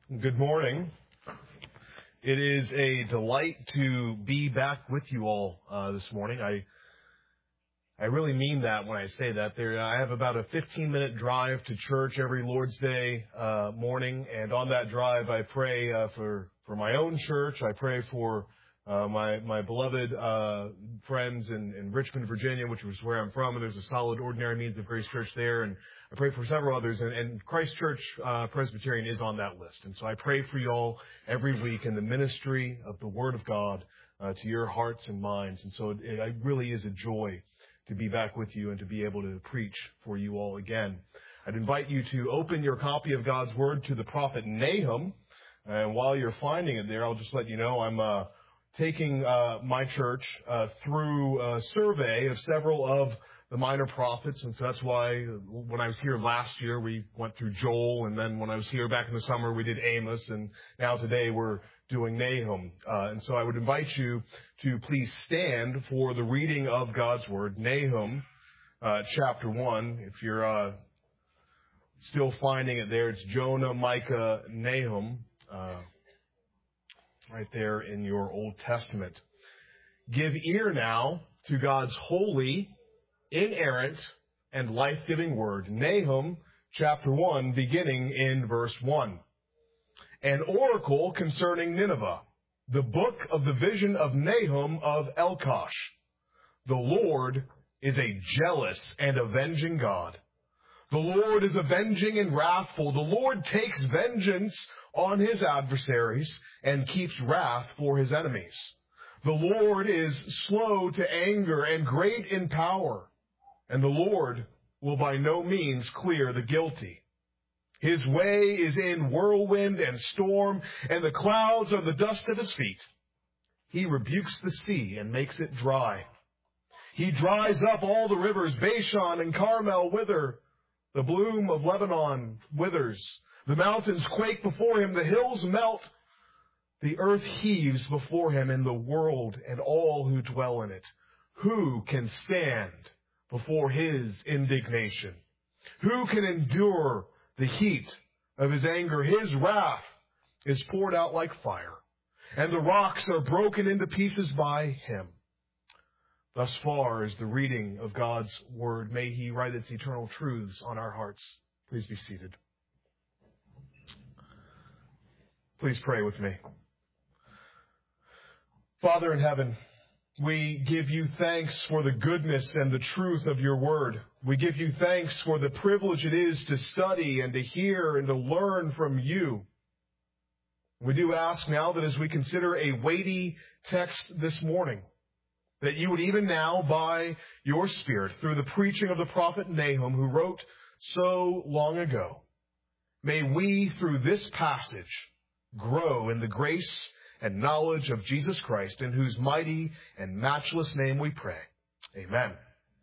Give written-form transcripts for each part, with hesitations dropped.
Good morning. It is a delight to be back with you all this morning. I really mean that when I say that. I have about a 15-minute drive to church every Lord's Day morning, and on that drive I pray for my own church. I pray for my beloved friends in Richmond, Virginia, which is where I'm from, and there's a solid Ordinary Means of Grace church there, and I pray for several others, and Christ Church Presbyterian is on that list. And so I pray for you all every week in the ministry of the Word of God to your hearts and minds. And so it really is a joy to be back with you and to be able to preach for you all again. I'd invite you to open your copy of God's Word to the prophet Nahum. And while you're finding it there, I'll just let you know I'm taking my church through a survey of several of the minor prophets, and so that's why when I was here last year, we went through Joel, and then when I was here back in the summer, we did Amos, and now today we're doing Nahum. And so I would invite you to please stand for the reading of God's Word, Nahum chapter 1. If you're still finding it there, it's Jonah, Micah, Nahum, right there in your Old Testament. Give ear now to God's holy, inerrant, and life-giving word. Nahum chapter 1, beginning in verse 1. An oracle concerning Nineveh, the book of the vision of Nahum of Elkosh. The Lord is a jealous and avenging God. The Lord is avenging and wrathful. The Lord takes vengeance on his adversaries and keeps wrath for his enemies. The Lord is slow to anger and great in power. And the Lord will by no means clear the guilty. His way is in whirlwind and storm, and the clouds are the dust of his feet. He rebukes the sea and makes it dry. He dries up all the rivers. Bashan and Carmel wither. The bloom of Lebanon withers. The mountains quake before him. The hills melt. The earth heaves before him, and the world and all who dwell in it. Who can stand before his indignation? Who can endure the heat of his anger? His wrath is poured out like fire, and the rocks are broken into pieces by him. Thus far is the reading of God's Word. May he write its eternal truths on our hearts. Please be seated. Please pray with me. Father in heaven, we give you thanks for the goodness and the truth of your word. We give you thanks for the privilege it is to study and to hear and to learn from you. We do ask now that as we consider a weighty text this morning, that you would even now, by your Spirit, through the preaching of the prophet Nahum, who wrote so long ago, may we, through this passage, grow in the grace and knowledge of Jesus Christ, in whose mighty and matchless name we pray. Amen.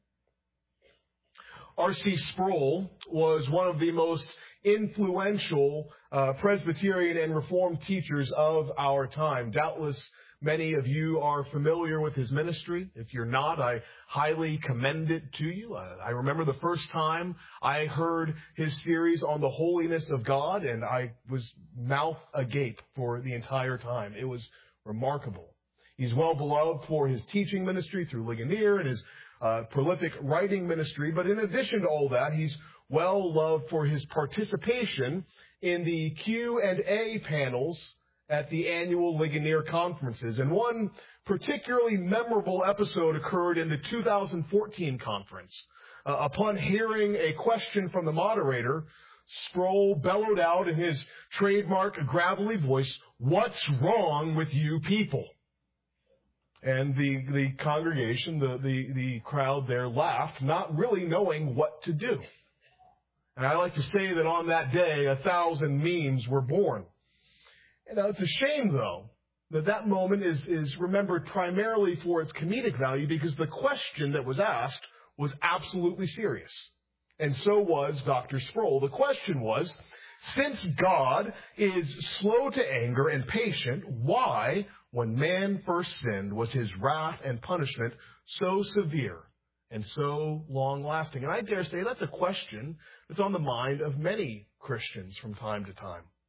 R.C. Sproul was one of the most influential Presbyterian and Reformed teachers of our time. Doubtless many of you are familiar with his ministry. If you're not, I highly commend it to you. I remember the first time I heard his series on the holiness of God, and I was mouth agape for the entire time. It was remarkable. He's well beloved for his teaching ministry through Ligonier and his prolific writing ministry. But in addition to all that, he's well loved for his participation in the Q&A panels at the annual Ligonier conferences. And one particularly memorable episode occurred in the 2014 conference. Upon hearing a question from the moderator, Sproul bellowed out in his trademark gravelly voice, "What's wrong with you people?" And the congregation, the crowd there laughed, not really knowing what to do. And I like to say that on that day, 1,000 memes were born. And it's a shame, though, that moment is remembered primarily for its comedic value, because the question that was asked was absolutely serious. And so was Dr. Sproul. The question was, since God is slow to anger and patient, why, when man first sinned, was his wrath and punishment so severe and so long-lasting? And I dare say that's a question that's on the mind of many Christians from time to time.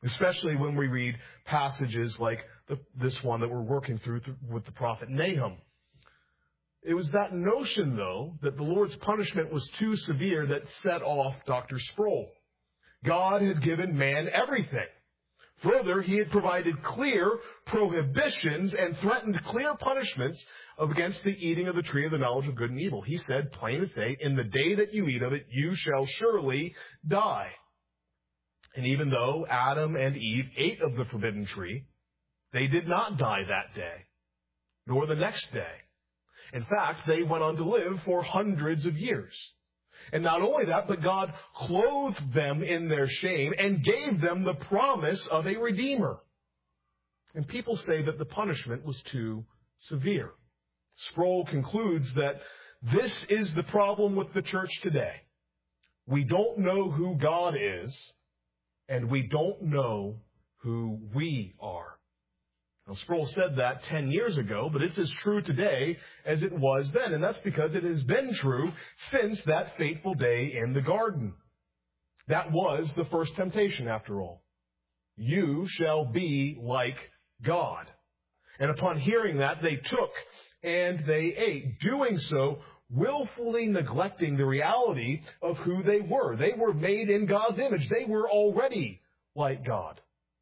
especially when we read passages like this one that we're working through with the prophet Nahum. It was that notion, though, that the Lord's punishment was too severe that set off Dr. Sproul. God had given man everything. Further, he had provided clear prohibitions and threatened clear punishments against the eating of the tree of the knowledge of good and evil. He said, plain as day, in the day that you eat of it, you shall surely die. And even though Adam and Eve ate of the forbidden tree, they did not die that day, nor the next day. In fact, they went on to live for hundreds of years. And not only that, but God clothed them in their shame and gave them the promise of a Redeemer. And people say that the punishment was too severe. Sproul concludes that this is the problem with the church today. We don't know who God is, and we don't know who we are. Now, Sproul said that 10 years ago, but it's as true today as it was then. And that's because it has been true since that fateful day in the garden. That was the first temptation, after all. You shall be like God. And upon hearing that, they took and they ate, doing so willfully neglecting the reality of who they were. They were made in God's image. They were already like God.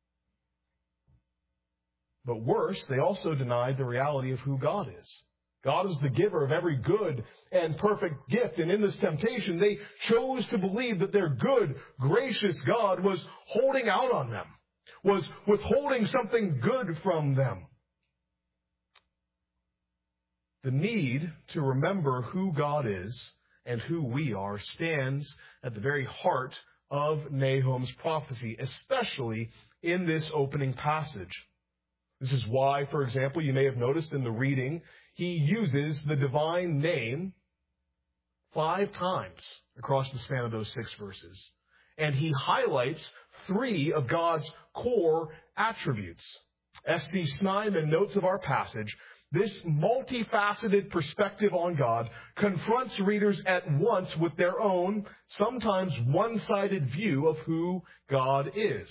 But worse, they also denied the reality of who God is. God is the giver of every good and perfect gift. And in this temptation, they chose to believe that their good, gracious God was holding out on them, was withholding something good from them. The need to remember who God is and who we are stands at the very heart of Nahum's prophecy, especially in this opening passage. This is why, for example, you may have noticed in the reading, he uses the divine name 5 times across the span of those 6 verses. And he highlights 3 of God's core attributes. S.D. Snyman notes of our passage, this multifaceted perspective on God confronts readers at once with their own, sometimes one-sided view of who God is.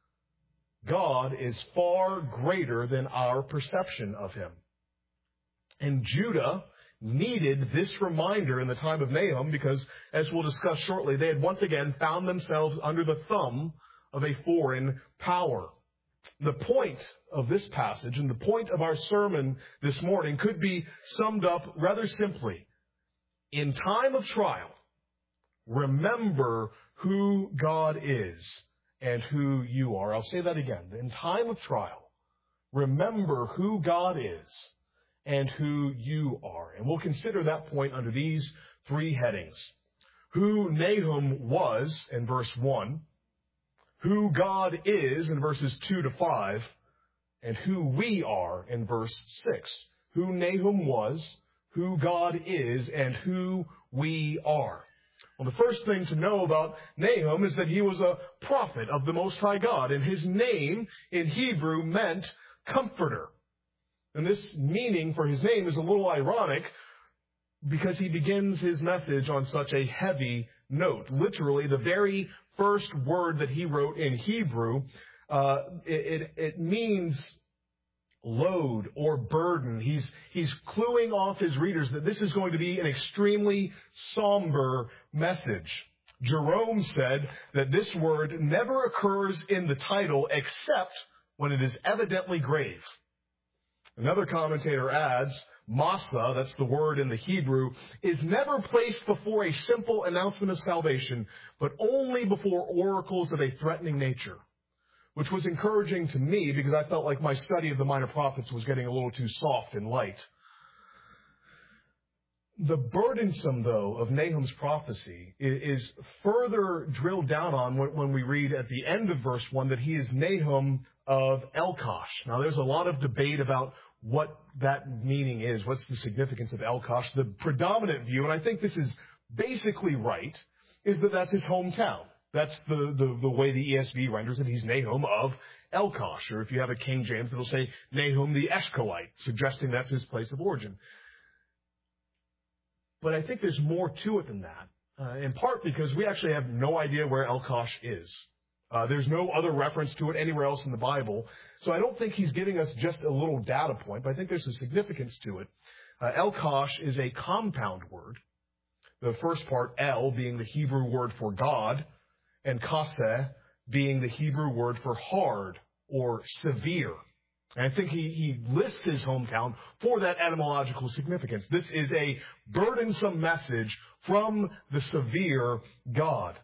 God is far greater than our perception of him. And Judah needed this reminder in the time of Nahum because, as we'll discuss shortly, they had once again found themselves under the thumb of a foreign power. The point of this passage and the point of our sermon this morning could be summed up rather simply. In time of trial, remember who God is and who you are. I'll say that again. In time of trial, remember who God is and who you are. And we'll consider that point under these 3 headings. Who Nahum was in verse 1, who God is in verses 2 to 5, and who we are in verse 6. Who Nahum was, who God is, and who we are. Well, the first thing to know about Nahum is that he was a prophet of the Most High God, and his name in Hebrew meant comforter. And this meaning for his name is a little ironic because he begins his message on such a heavy note. Literally, the very first word that he wrote in Hebrew, it means load or burden. He's cluing off his readers that this is going to be an extremely somber message. Jerome said that this word never occurs in the title except when it is evidently grave. Another commentator adds, Masa, that's the word in the Hebrew, is never placed before a simple announcement of salvation, but only before oracles of a threatening nature, which was encouraging to me because I felt like my study of the minor prophets was getting a little too soft and light. The burdensome, though, of Nahum's prophecy is further drilled down on when we read at the end of verse 1 that he is Nahum of Elkosh. Now, there's a lot of debate about what that meaning is. What's the significance of Elkosh? The predominant view, and I think this is basically right, is that that's his hometown. That's the way the ESV renders it. He's Nahum of Elkosh. Or if you have a King James, it'll say Nahum the Eshkolite, suggesting that's his place of origin. But I think there's more to it than that, in part because we actually have no idea where Elkosh is. There's no other reference to it anywhere else in the Bible. So I don't think he's giving us just a little data point, but I think there's a significance to it. El-Kosh is a compound word. The first part, El, being the Hebrew word for God, and Kaseh being the Hebrew word for hard or severe. And I think he lists his hometown for that etymological significance. This is a burdensome message from the severe God.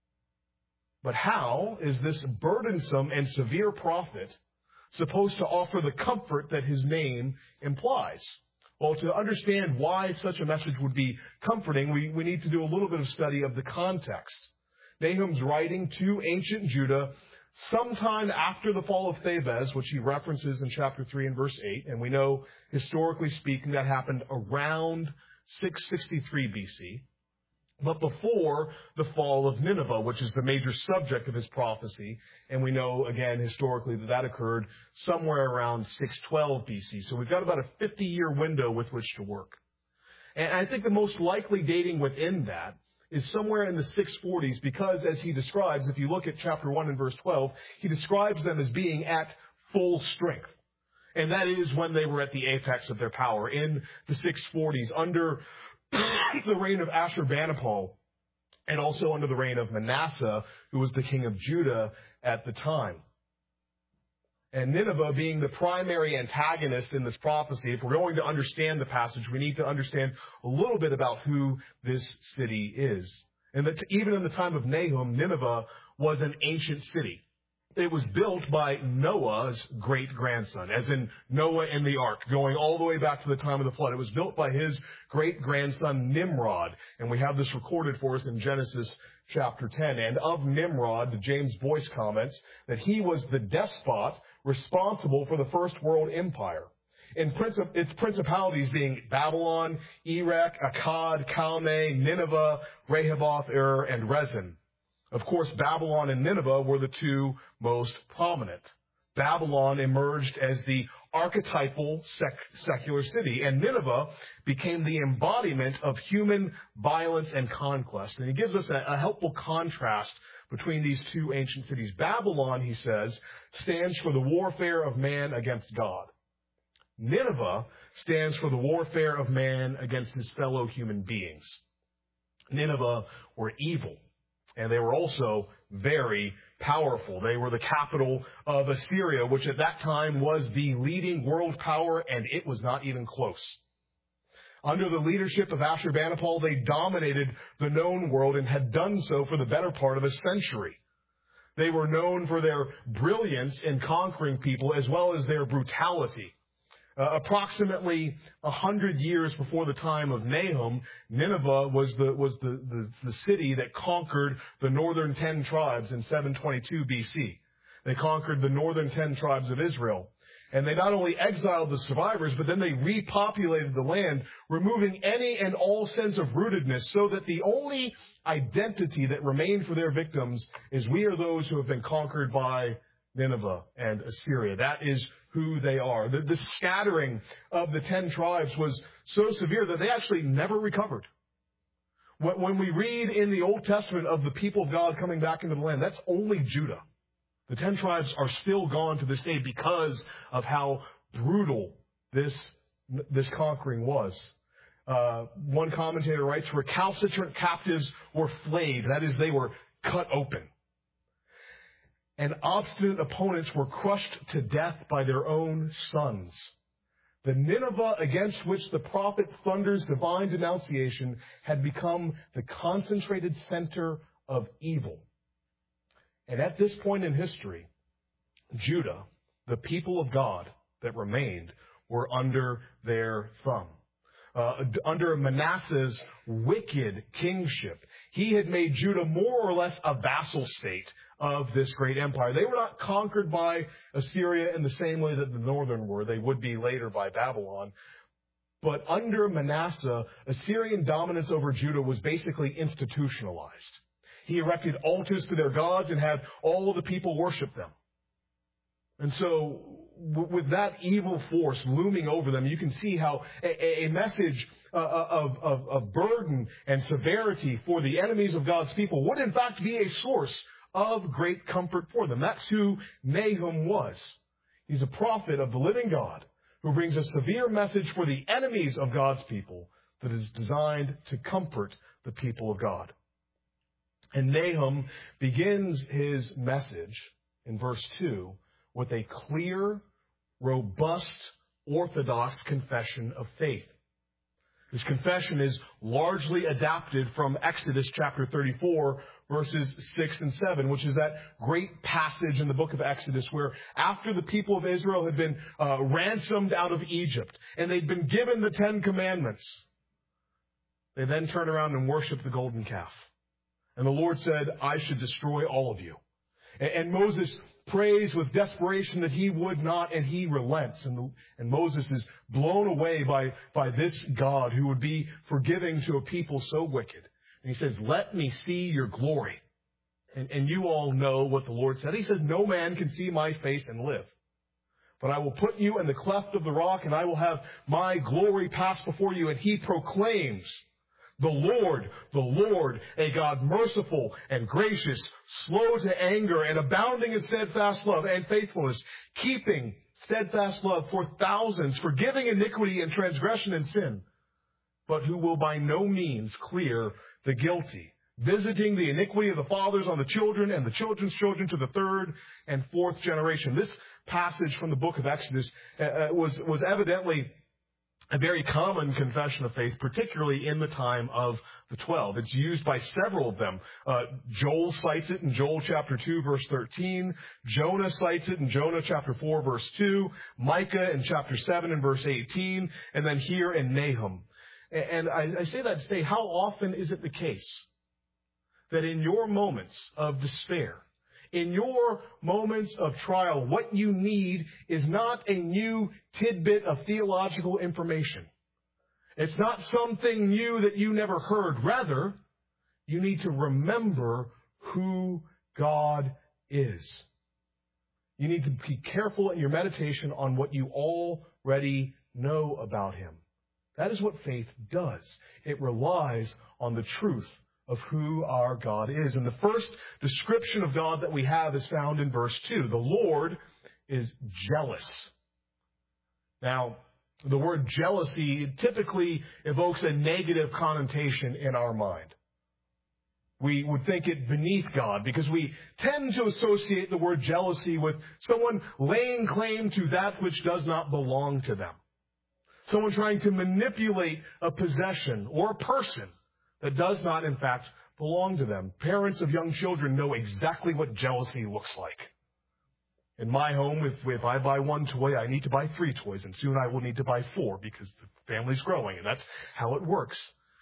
But how is this burdensome and severe prophet supposed to offer the comfort that his name implies? Well, to understand why such a message would be comforting, we need to do a little bit of study of the context. Nahum's writing to ancient Judah sometime after the fall of Thebes, which he references in chapter 3 and verse 8. And we know, historically speaking, that happened around 663 BC. But before the fall of Nineveh, which is the major subject of his prophecy. And we know, again, historically, that occurred somewhere around 612 BC. So we've got about a 50-year window with which to work. And I think the most likely dating within that is somewhere in the 640s, because as he describes, if you look at chapter 1 and verse 12, he describes them as being at full strength. And that is when they were at the apex of their power, in the 640s, under the reign of Ashurbanipal, and also under the reign of Manasseh, who was the king of Judah at the time. And Nineveh being the primary antagonist in this prophecy, if we're going to understand the passage, we need to understand a little bit about who this city is. And that even in the time of Nahum, Nineveh was an ancient city. It was built by Noah's great-grandson, as in Noah and the ark, going all the way back to the time of the flood. It was built by his great-grandson Nimrod, and we have this recorded for us in Genesis chapter 10. And of Nimrod, James Boyce comments that he was the despot responsible for the first world empire. Its principalities being Babylon, Erech, Akkad, Calneh, Nineveh, Rehoboth, and Rezin. Of course, Babylon and Nineveh were the two most prominent. Babylon emerged as the archetypal secular city, and Nineveh became the embodiment of human violence and conquest. And he gives us a helpful contrast between these two ancient cities. Babylon, he says, stands for the warfare of man against God. Nineveh stands for the warfare of man against his fellow human beings. Nineveh were evil. And they were also very powerful. They were the capital of Assyria, which at that time was the leading world power, and it was not even close. Under the leadership of Ashurbanipal, they dominated the known world and had done so for the better part of a century. They were known for their brilliance in conquering people as well as their brutality. Approximately 100 years before the time of Nahum, Nineveh was the city that conquered the northern 10 tribes in 722 BC. They conquered the northern 10 tribes of Israel. And they not only exiled the survivors, but then they repopulated the land, removing any and all sense of rootedness, so that the only identity that remained for their victims is we are those who have been conquered by Nineveh and Assyria. That is who they are. The scattering of the 10 tribes was so severe that they actually never recovered. When we read in the Old Testament of the people of God coming back into the land, that's only Judah. The 10 tribes are still gone to this day because of how brutal this conquering was. One commentator writes, recalcitrant captives were flayed. That is, they were cut open. And obstinate opponents were crushed to death by their own sons. The Nineveh against which the prophet thunders divine denunciation had become the concentrated center of evil. And at this point in history, Judah, the people of God that remained, were under their thumb. Under Manasseh's wicked kingship, he had made Judah more or less a vassal state of this great empire. They were not conquered by Assyria in the same way that the northern were. They would be later by Babylon. But under Manasseh, Assyrian dominance over Judah was basically institutionalized. He erected altars to their gods and had all of the people worship them. And so, with that evil force looming over them, you can see how a message of burden and severity for the enemies of God's people would in fact be a source of great comfort for them. That's who Nahum was. He's a prophet of the living God who brings a severe message for the enemies of God's people that is designed to comfort the people of God. And Nahum begins his message in verse 2 with a clear, robust, orthodox confession of faith. This confession is largely adapted from Exodus chapter 34, verses 6 and 7, which is that great passage in the book of Exodus where after the people of Israel had been ransomed out of Egypt and they'd been given the 10 Commandments, they then turn around and worship the golden calf. And the Lord said, I should destroy all of you. And Moses prays with desperation that he would not, and he relents. And Moses is blown away by this God who would be forgiving to a people so wicked. And he says, let me see your glory. And you all know what the Lord said. He says, no man can see my face and live. But I will put you in the cleft of the rock, and I will have my glory pass before you. And he proclaims, the Lord, a God merciful and gracious, slow to anger and abounding in steadfast love and faithfulness, keeping steadfast love for thousands, forgiving iniquity and transgression and sin, but who will by no means clear the guilty, visiting the iniquity of the fathers on the children and the children's children to the third and fourth generation. This passage from the book of Exodus was evidently a very common confession of faith, particularly in the time of the 12. It's used by several of them. Joel cites it in Joel chapter 2, verse 13. Jonah cites it in Jonah chapter 4, verse 2. Micah in chapter 7 and verse 18. And then here in Nahum. And I say that to say, how often is it the case that in your moments of despair, in your moments of trial, what you need is not a new tidbit of theological information. It's not something new that you never heard. Rather, you need to remember who God is. You need to be careful in your meditation on what you already know about Him. That is what faith does. It relies on the truth of who our God is. And the first description of God that we have is found in verse 2. The Lord is jealous. Now, the word jealousy typically evokes a negative connotation in our mind. We would think it beneath God because we tend to associate the word jealousy with someone laying claim to that which does not belong to them. Someone trying to manipulate a possession or a person that does not, in fact, belong to them. Parents of young children know exactly what jealousy looks like. In my home, if I buy one toy, I need to buy 3 toys, and soon I will need to buy 4 because the family's growing, and that's how it works.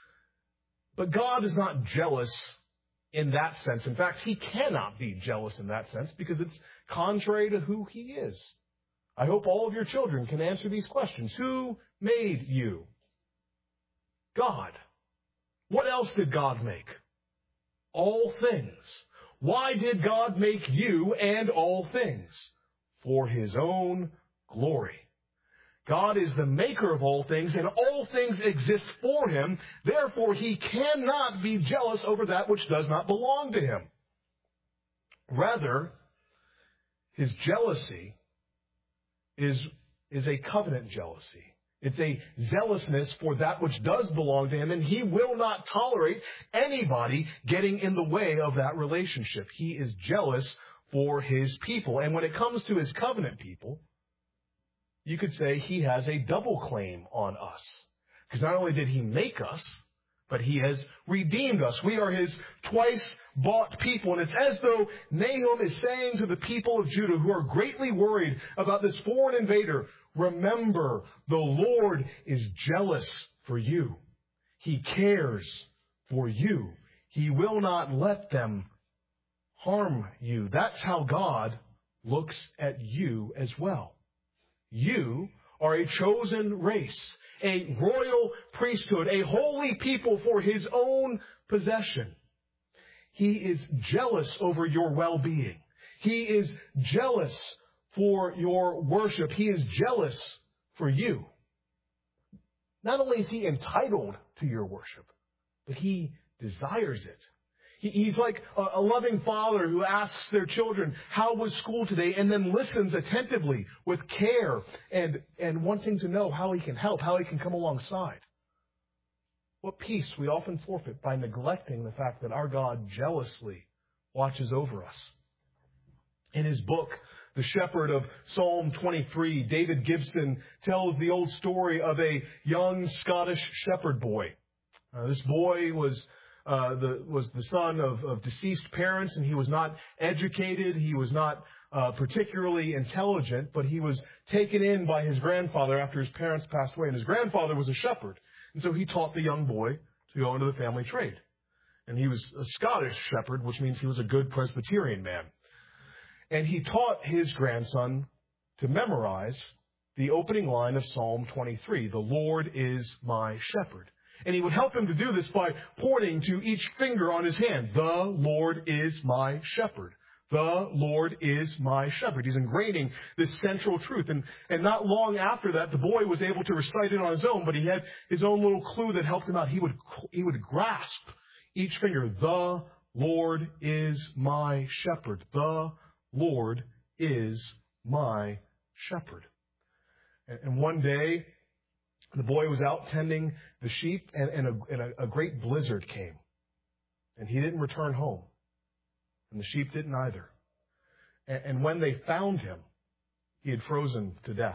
But God is not jealous in that sense. In fact, He cannot be jealous in that sense because it's contrary to who He is. I hope all of your children can answer these questions. Who made you? God. What else did God make? All things. Why did God make you and all things? For His own glory. God is the maker of all things, and all things exist for Him. Therefore, He cannot be jealous over that which does not belong to Him. Rather, His jealousy is a covenant jealousy. It's a zealousness for that which does belong to Him, and He will not tolerate anybody getting in the way of that relationship. He is jealous for His people. And when it comes to His covenant people, you could say He has a double claim on us. Because not only did He make us, but He has redeemed us. We are His twice bought people. And it's as though Nahum is saying to the people of Judah who are greatly worried about this foreign invader, remember, the Lord is jealous for you. He cares for you. He will not let them harm you. That's how God looks at you as well. You are a chosen race, a royal priesthood, a holy people for His own possession. He is jealous over your well-being. He is jealous for your worship. He is jealous for you. Not only is He entitled to your worship, but He desires it. He's like a loving father who asks their children, how was school today? And then listens attentively with care and wanting to know how he can help, how he can come alongside. What peace we often forfeit by neglecting the fact that our God jealously watches over us. In his book, The Shepherd of Psalm 23, David Gibson tells the old story of a young Scottish shepherd boy. This boy was the son of deceased parents, and he was not educated. He was not particularly intelligent, but he was taken in by his grandfather after his parents passed away. And his grandfather was a shepherd. And so he taught the young boy to go into the family trade. And he was a Scottish shepherd, which means he was a good Presbyterian man. And he taught his grandson to memorize the opening line of Psalm 23, the Lord is my shepherd. And he would help him to do this by pointing to each finger on his hand. The Lord is my shepherd. The Lord is my shepherd. He's ingraining this central truth. And not long after that, the boy was able to recite it on his own, but he had his own little clue that helped him out. He would grasp each finger. The Lord is my shepherd. The Lord is my shepherd. And one day, the boy was out tending the sheep, and a great blizzard came. And he didn't return home. And the sheep didn't either. And when they found him, he had frozen to death.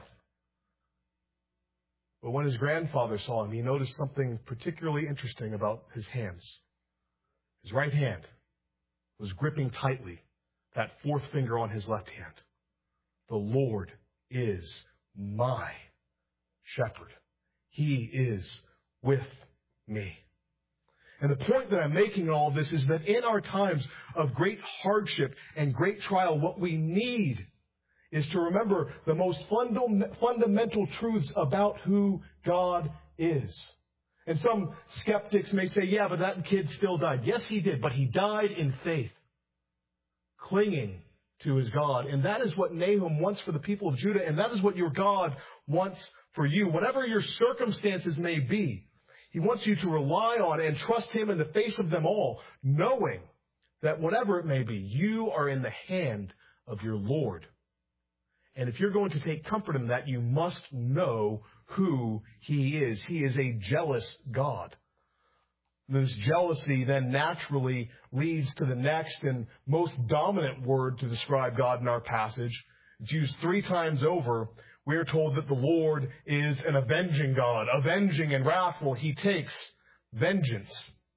But when his grandfather saw him, he noticed something particularly interesting about his hands. His right hand was gripping tightly that fourth finger on his left hand. The Lord is my shepherd. He is with me. And the point that I'm making in all of this is that in our times of great hardship and great trial, what we need is to remember the most fundamental truths about who God is. And some skeptics may say, yeah, but that kid still died. Yes, he did, but he died in faith, clinging to his God. And that is what Nahum wants for the people of Judah, and that is what your God wants for you. Whatever your circumstances may be, he wants you to rely on and trust him in the face of them all, knowing that whatever it may be, you are in the hand of your Lord. And if you're going to take comfort in that, you must know who he is. He is a jealous God. This jealousy then naturally leads to the next and most dominant word to describe God in our passage. It's used 3 times over. We are told that the Lord is an avenging God, avenging and wrathful. He takes vengeance.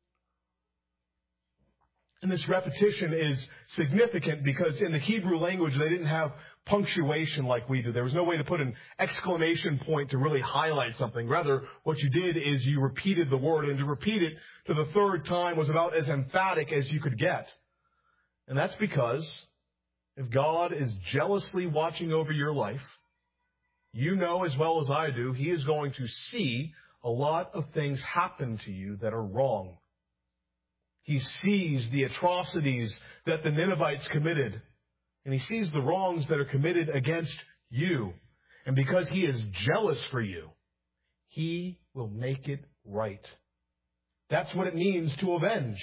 And this repetition is significant because in the Hebrew language, they didn't have punctuation like we do. There was no way to put an exclamation point to really highlight something. Rather, what you did is you repeated the word, and to repeat it to the 3rd time was about as emphatic as you could get. And that's because if God is jealously watching over your life, you know as well as I do, he is going to see a lot of things happen to you that are wrong. He sees the atrocities that the Ninevites committed, and he sees the wrongs that are committed against you. And because he is jealous for you, he will make it right. That's what it means to avenge.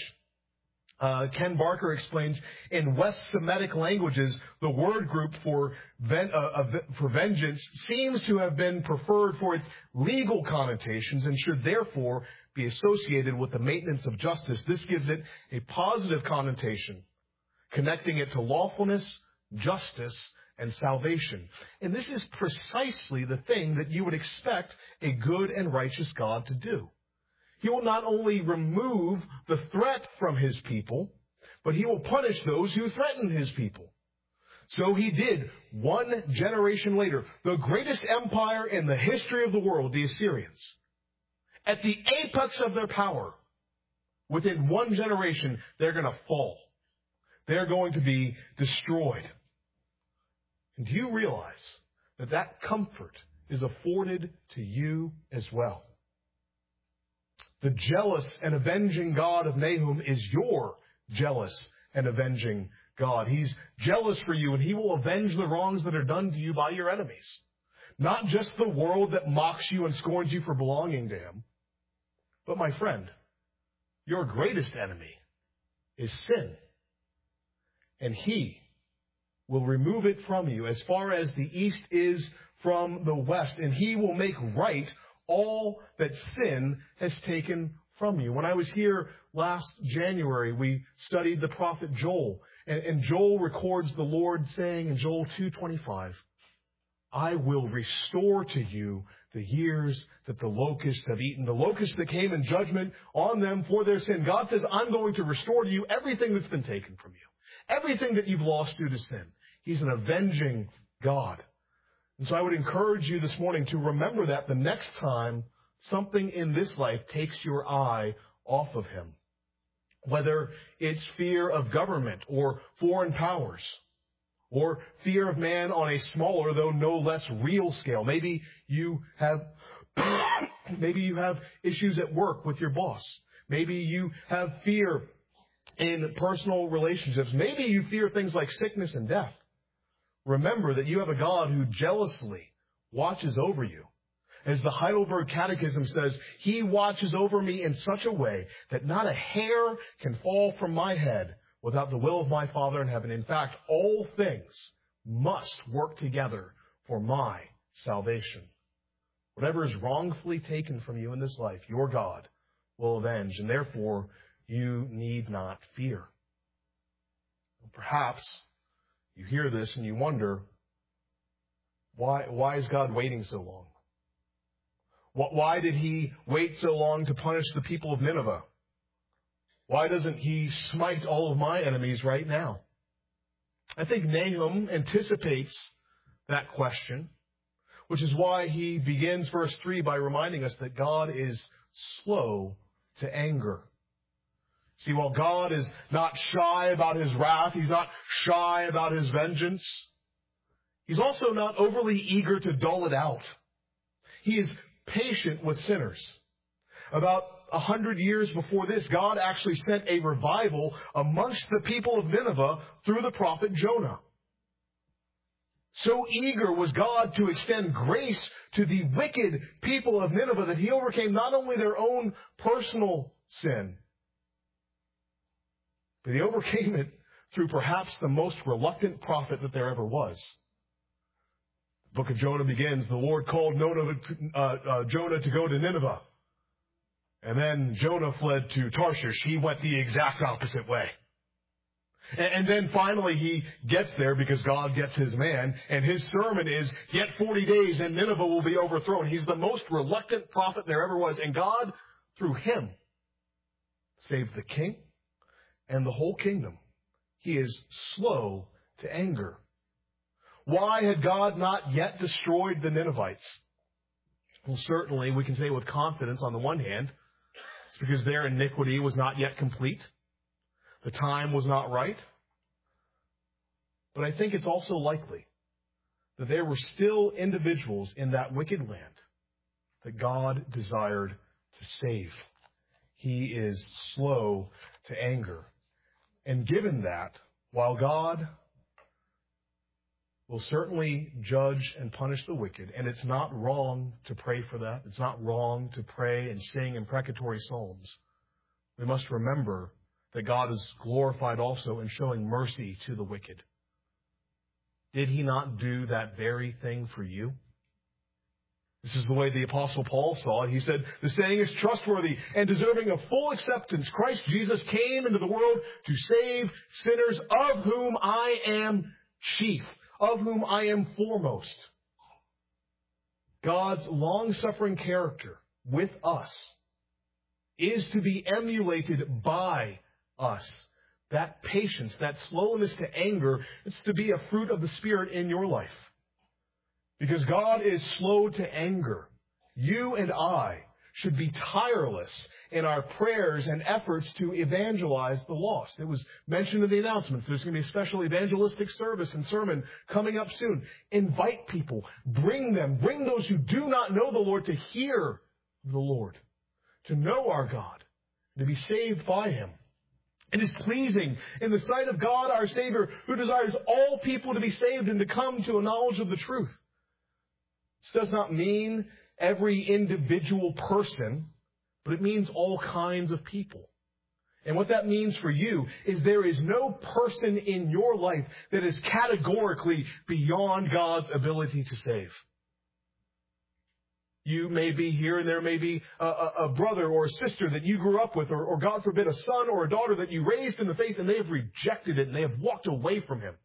Ken Barker explains, in West Semitic languages, the word group for vengeance seems to have been preferred for its legal connotations and should therefore be associated with the maintenance of justice. This gives it a positive connotation, connecting it to lawfulness, justice, and salvation. And this is precisely the thing that you would expect a good and righteous God to do. He will not only remove the threat from his people, but he will punish those who threaten his people. So he did 1 generation later. The greatest empire in the history of the world, the Assyrians, at the apex of their power, within 1 generation, they're going to fall. They're going to be destroyed. And do you realize that that comfort is afforded to you as well? The jealous and avenging God of Nahum is your jealous and avenging God. He's jealous for you, and he will avenge the wrongs that are done to you by your enemies. Not just the world that mocks you and scorns you for belonging to him, but, my friend, your greatest enemy is sin. And He will remove it from you as far as the east is from the west. And He will make right all that sin has taken from you. When I was here last January, we studied the prophet Joel. And Joel records the Lord saying in Joel 2:25, I will restore to you the years that the locusts have eaten, the locusts that came in judgment on them for their sin. God says, I'm going to restore to you everything that's been taken from you, everything that you've lost due to sin. He's an avenging God. And so I would encourage you this morning to remember that the next time something in this life takes your eye off of Him, whether it's fear of government or foreign powers, or fear of man on a smaller, though no less real scale. Maybe you have issues at work with your boss. Maybe you have fear in personal relationships. Maybe you fear things like sickness and death. Remember that you have a God who jealously watches over you. As the Heidelberg Catechism says, He watches over me in such a way that not a hair can fall from my head without the will of my Father in heaven. In fact, all things must work together for my salvation. Whatever is wrongfully taken from you in this life, your God will avenge, and therefore you need not fear. Perhaps you hear this and you wonder, why is God waiting so long? Why did He wait so long to punish the people of Nineveh? Why doesn't He smite all of my enemies right now? I think Nahum anticipates that question, which is why he begins verse 3 by reminding us that God is slow to anger. See, while God is not shy about His wrath, He's not shy about His vengeance, He's also not overly eager to dull it out. He is patient with sinners. About 100 years before this, God actually sent a revival amongst the people of Nineveh through the prophet Jonah. So eager was God to extend grace to the wicked people of Nineveh that He overcame not only their own personal sin, but He overcame it through perhaps the most reluctant prophet that there ever was. The book of Jonah begins, the Lord called Jonah to go to Nineveh. And then Jonah fled to Tarshish. He went the exact opposite way. And then finally he gets there because God gets His man. And his sermon is, yet 40 days and Nineveh will be overthrown. He's the most reluctant prophet there ever was. And God, through him, saved the king and the whole kingdom. He is slow to anger. Why had God not yet destroyed the Ninevites? Well, certainly we can say with confidence on the one hand, it's because their iniquity was not yet complete. The time was not right. But I think it's also likely that there were still individuals in that wicked land that God desired to save. He is slow to anger. And given that, while God will certainly judge and punish the wicked, and it's not wrong to pray for that. It's not wrong to pray and sing imprecatory psalms. We must remember that God is glorified also in showing mercy to the wicked. Did He not do that very thing for you? This is the way the Apostle Paul saw it. He said, the saying is trustworthy and deserving of full acceptance. Christ Jesus came into the world to save sinners, of whom I am chief, of whom I am foremost. God's long-suffering character with us is to be emulated by us. That patience, that slowness to anger, it's to be a fruit of the Spirit in your life. Because God is slow to anger. You and I should be tireless in our prayers and efforts to evangelize the lost. It was mentioned in the announcements. There's going to be a special evangelistic service and sermon coming up soon. Invite people. Bring those who do not know the Lord to hear the Lord, to know our God, to be saved by Him. It is pleasing in the sight of God, our Savior, who desires all people to be saved and to come to a knowledge of the truth. This does not mean every individual person, but it means all kinds of people. And what that means for you is there is no person in your life that is categorically beyond God's ability to save. You may be here and there may be a brother or a sister that you grew up with, or God forbid, a son or a daughter that you raised in the faith, and they have rejected it and they have walked away from Him.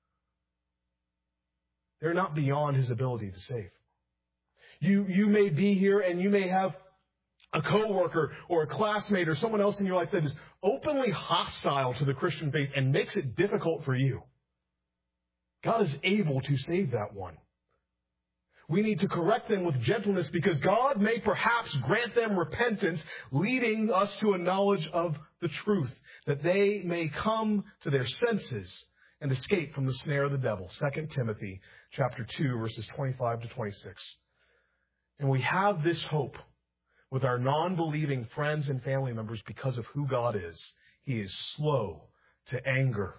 They're not beyond His ability to save. You may be here and you may have a coworker or a classmate or someone else in your life that is openly hostile to the Christian faith and makes it difficult for you. God is able to save that one. We need to correct them with gentleness because God may perhaps grant them repentance, leading us to a knowledge of the truth, that they may come to their senses and escape from the snare of the devil. 2 Timothy chapter 2, verses 25 to 26. And we have this hope with our non-believing friends and family members because of who God is. He is slow to anger.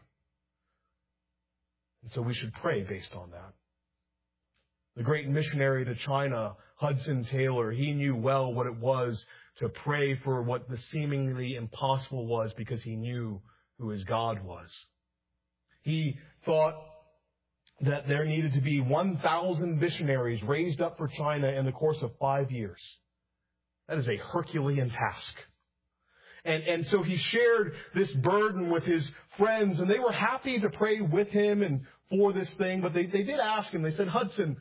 And so we should pray based on that. The great missionary to China, Hudson Taylor, he knew well what it was to pray for what the seemingly impossible was because he knew who his God was. He thought that there needed to be 1,000 missionaries raised up for China in the course of 5 years. That is a Herculean task. And so he shared this burden with his friends, and they were happy to pray with him and for this thing, but they did ask him, they said, Hudson,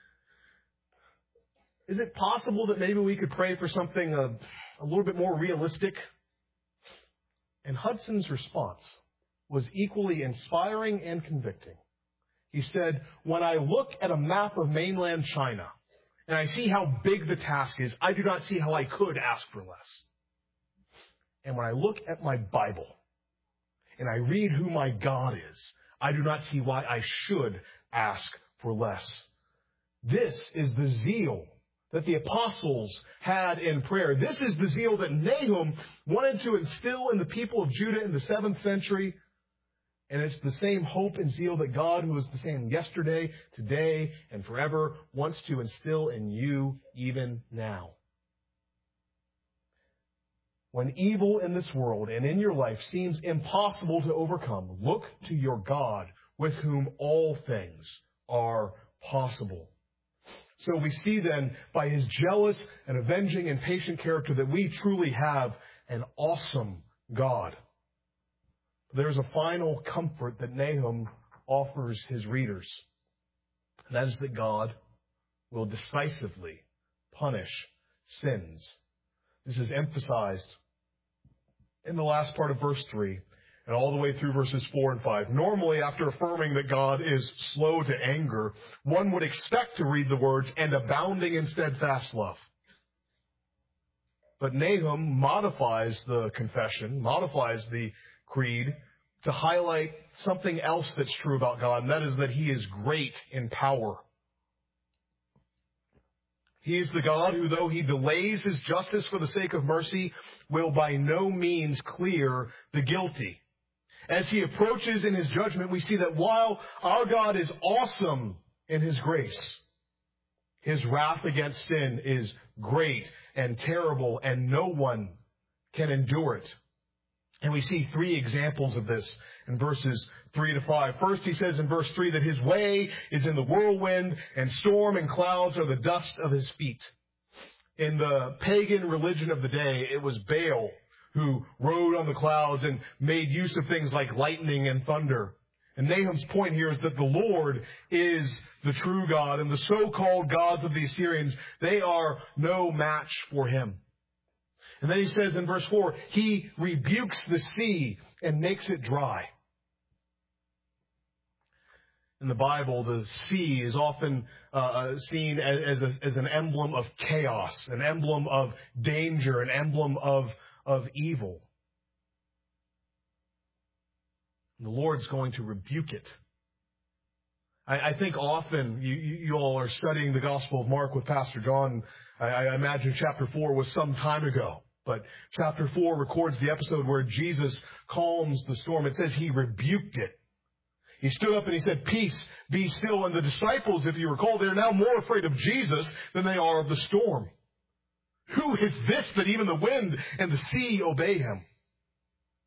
is it possible that maybe we could pray for something a little bit more realistic? And Hudson's response was equally inspiring and convicting. He said, when I look at a map of mainland China and I see how big the task is, I do not see how I could ask for less. And when I look at my Bible and I read who my God is, I do not see why I should ask for less. This is the zeal that the apostles had in prayer. This is the zeal that Nahum wanted to instill in the people of Judah in the 7th century. And it's the same hope and zeal that God, who is the same yesterday, today, and forever, wants to instill in you even now. When evil in this world and in your life seems impossible to overcome, look to your God, with whom all things are possible. So we see then, by His jealous and avenging and patient character, that we truly have an awesome God. There's a final comfort that Nahum offers his readers. And that is that God will decisively punish sins. This is emphasized in the last part of verse 3 and all the way through verses 4 and 5. Normally, after affirming that God is slow to anger, one would expect to read the words, and abounding in steadfast love. But Nahum modifies the confession, modifies the creed, to highlight something else that's true about God, and that is that He is great in power. He is the God who, though He delays His justice for the sake of mercy, will by no means clear the guilty. As He approaches in His judgment, we see that while our God is awesome in His grace, His wrath against sin is great and terrible, and no one can endure it. And we see 3 examples of this in verses 3 to 5. First, he says in verse 3 that His way is in the whirlwind, and storm and clouds are the dust of His feet. In the pagan religion of the day, it was Baal who rode on the clouds and made use of things like lightning and thunder. And Nahum's point here is that the Lord is the true God, and the so-called gods of the Assyrians, they are no match for Him. And then he says in verse 4, He rebukes the sea and makes it dry. In the Bible, the sea is often seen as an emblem of chaos, an emblem of danger, an emblem of evil. And the Lord's going to rebuke it. I think often you all are studying the Gospel of Mark with Pastor John. I imagine chapter 4 was some time ago. But chapter 4 records the episode where Jesus calms the storm. It says He rebuked it. He stood up and He said, "Peace, be still." And the disciples, if you recall, they're now more afraid of Jesus than they are of the storm. Who is this that even the wind and the sea obey Him?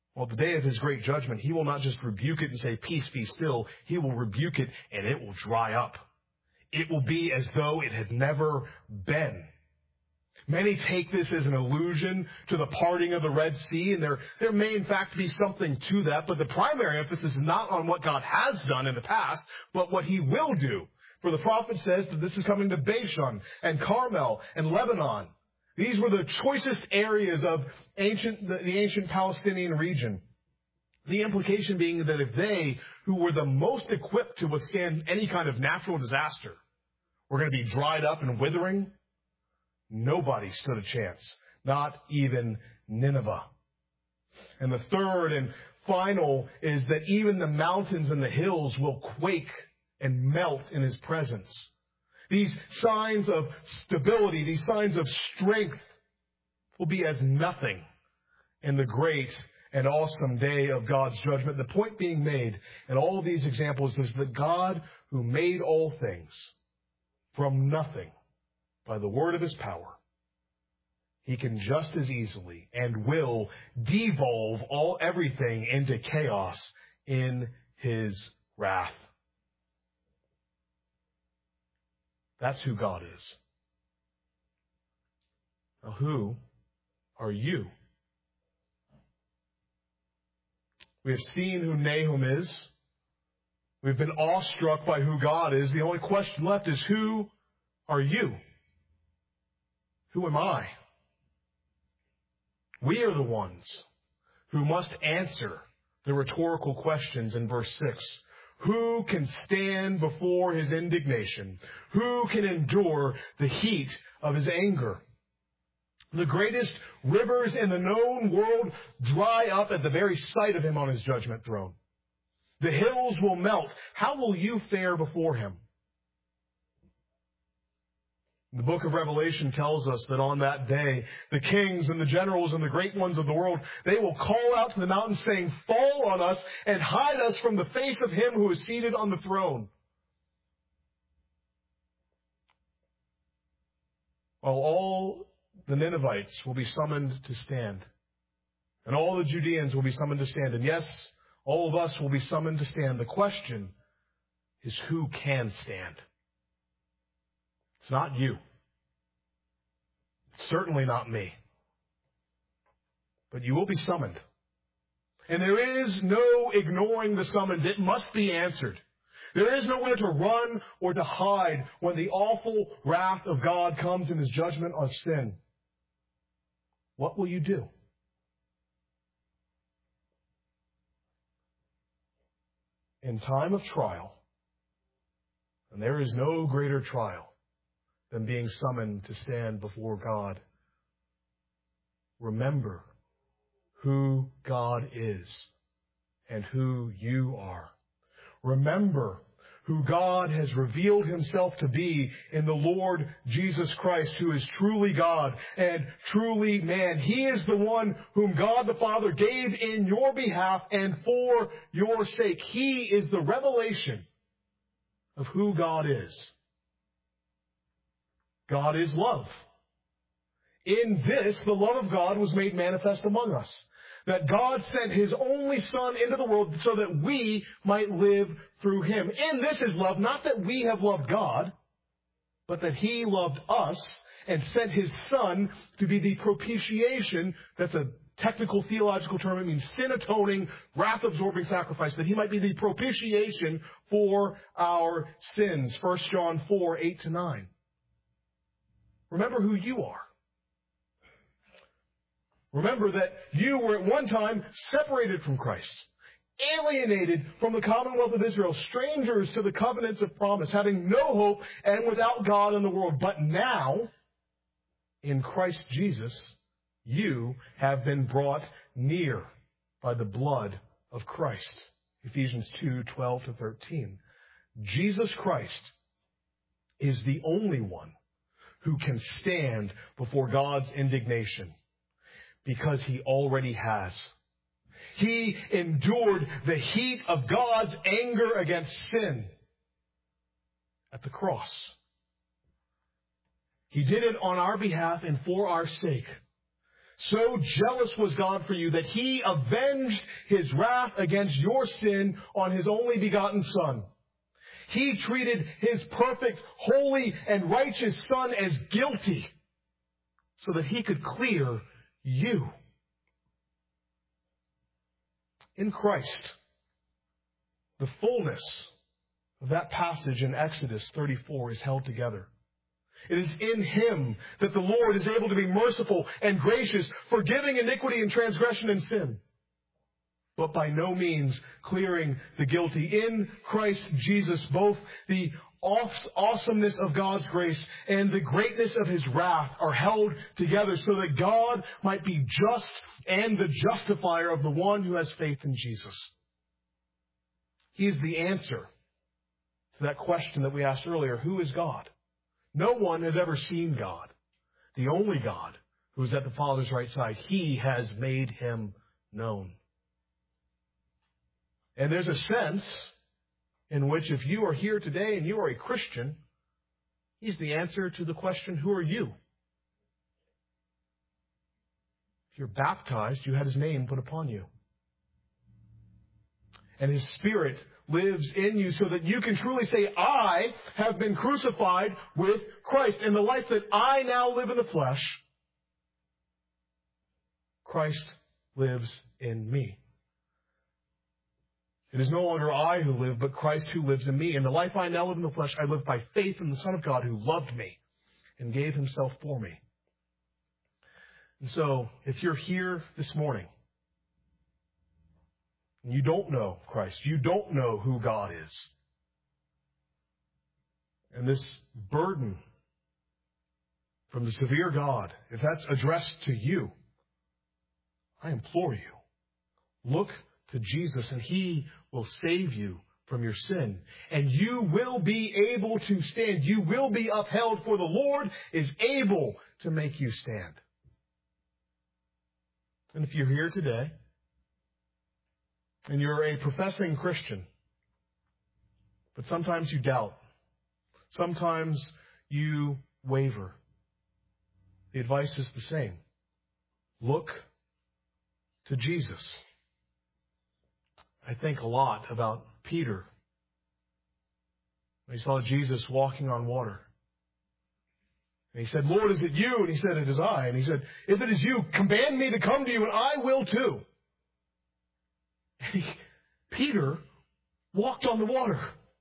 Well, the day of his great judgment, he will not just rebuke it and say, peace, be still. He will rebuke it and it will dry up. It will be as though it had never been. Many take this as an allusion to the parting of the Red Sea, and there may in fact be something to that, but the primary emphasis is not on what God has done in the past, but what he will do. For the prophet says that this is coming to Bashan and Carmel and Lebanon. These were the choicest areas of the ancient Palestinian region. The implication being that if they, who were the most equipped to withstand any kind of natural disaster, were going to be dried up and withering, nobody stood a chance, not even Nineveh. And the third and final is that even the mountains and the hills will quake and melt in his presence. These signs of stability, these signs of strength will be as nothing in the great and awesome day of God's judgment. The point being made in all of these examples is that God, who made all things from nothing by the word of his power, he can just as easily and will devolve everything into chaos in his wrath. That's who God is. Now, who are you? We have seen who Nahum is. We've been awestruck by who God is. The only question left is, who are you? Who am I? We are the ones who must answer the rhetorical questions in verse 6. Who can stand before his indignation? Who can endure the heat of his anger? The greatest rivers in the known world dry up at the very sight of him on his judgment throne. The hills will melt. How will you fare before him? The book of Revelation tells us that on that day, the kings and the generals and the great ones of the world, they will call out to the mountains saying, fall on us and hide us from the face of him who is seated on the throne. While all the Ninevites will be summoned to stand, and all the Judeans will be summoned to stand, and yes, all of us will be summoned to stand. The question is, who can stand? It's not you. It's certainly not me. But you will be summoned. And there is no ignoring the summons. It must be answered. There is nowhere to run or to hide when the awful wrath of God comes in his judgment of sin. What will you do? In time of trial, and there is no greater trial than being summoned to stand before God, remember who God is and who you are. Remember who God has revealed himself to be in the Lord Jesus Christ, who is truly God and truly man. He is the one whom God the Father gave in your behalf and for your sake. He is the revelation of who God is. God is love. In this, the love of God was made manifest among us. That God sent his only Son into the world so that we might live through him. In this is love, not that we have loved God, but that he loved us and sent his Son to be the propitiation. That's a technical theological term. It means sin-atoning, wrath-absorbing sacrifice. That he might be the propitiation for our sins. 1 John 4, 8-9. Remember who you are. Remember that you were at one time separated from Christ, alienated from the commonwealth of Israel, strangers to the covenants of promise, having no hope and without God in the world. But now, in Christ Jesus, you have been brought near by the blood of Christ. Ephesians 2, 12-13. Jesus Christ is the only one who can stand before God's indignation, because he already has. He endured the heat of God's anger against sin at the cross. He did it on our behalf and for our sake, So jealous was God for you that He avenged His wrath against your sin on His only begotten Son. He treated His perfect, holy, and righteous Son as guilty so that He could clear you. In Christ, the fullness of that passage in Exodus 34 is held together. It is in Him that the Lord is able to be merciful and gracious, forgiving iniquity and transgression and sin, but by no means clearing the guilty. In Christ Jesus, both the awesomeness of God's grace and the greatness of His wrath are held together so that God might be just and the justifier of the one who has faith in Jesus. He is the answer to that question that we asked earlier, who is God? No one has ever seen God. The only God who is at the Father's right side, He has made Him known. And there's a sense in which if you are here today and you are a Christian, He's the answer to the question, who are you? If you're baptized, you had His name put upon you. And His Spirit lives in you so that you can truly say, I have been crucified with Christ. And the life that I now live in the flesh, Christ lives in me. It is no longer I who live, but Christ who lives in me. And the life I now live in the flesh, I live by faith in the Son of God who loved me and gave Himself for me. And so, if you're here this morning, and you don't know Christ, you don't know who God is, and this burden from the severe God, if that's addressed to you, I implore you, look to Jesus and He will save you from your sin. And you will be able to stand. You will be upheld, for the Lord is able to make you stand. And if you're here today, and you're a professing Christian, but sometimes you doubt, sometimes you waver, the advice is the same. Look to Jesus. I think a lot about Peter. He saw Jesus walking on water. And he said, Lord, is it you? And He said, it is I. And He said, if it is you, command me to come to you, and I will too. And Peter walked on the water.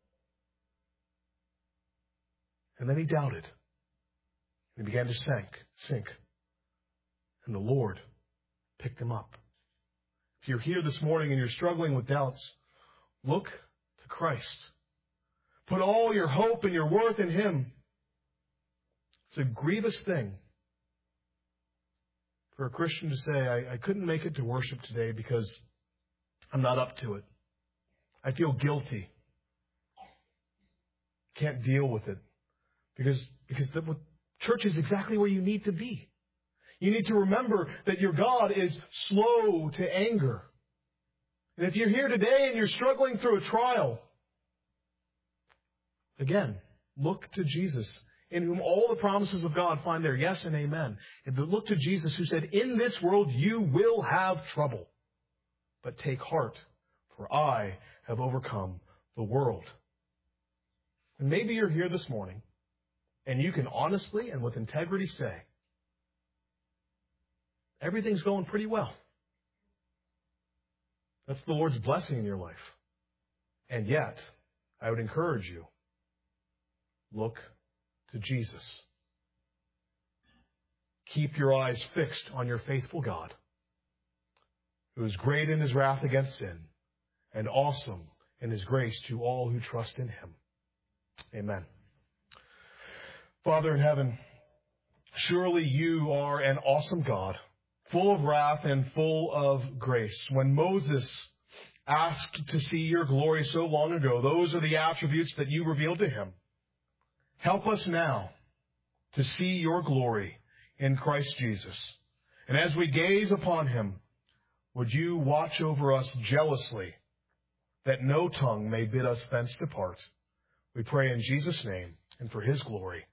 And then he doubted. And he began to sink. And the Lord picked him up. If you're here this morning and you're struggling with doubts, look to Christ. Put all your hope and your worth in Him. It's a grievous thing for a Christian to say, I couldn't make it to worship today because I'm not up to it. I feel guilty. Can't deal with it. Because the church is exactly where you need to be. You need to remember that your God is slow to anger. And if you're here today and you're struggling through a trial, again, look to Jesus, in whom all the promises of God find their yes and amen. And look to Jesus, who said, in this world you will have trouble, but take heart, for I have overcome the world. And maybe you're here this morning, and you can honestly and with integrity say, everything's going pretty well. That's the Lord's blessing in your life. And yet, I would encourage you, look to Jesus. Keep your eyes fixed on your faithful God, who is great in His wrath against sin and awesome in His grace to all who trust in Him. Amen. Father in heaven, surely You are an awesome God, full of wrath and full of grace. When Moses asked to see Your glory so long ago, those are the attributes that You revealed to him. Help us now to see Your glory in Christ Jesus. And as we gaze upon Him, would You watch over us jealously, that no tongue may bid us thence depart. We pray in Jesus' name and for His glory.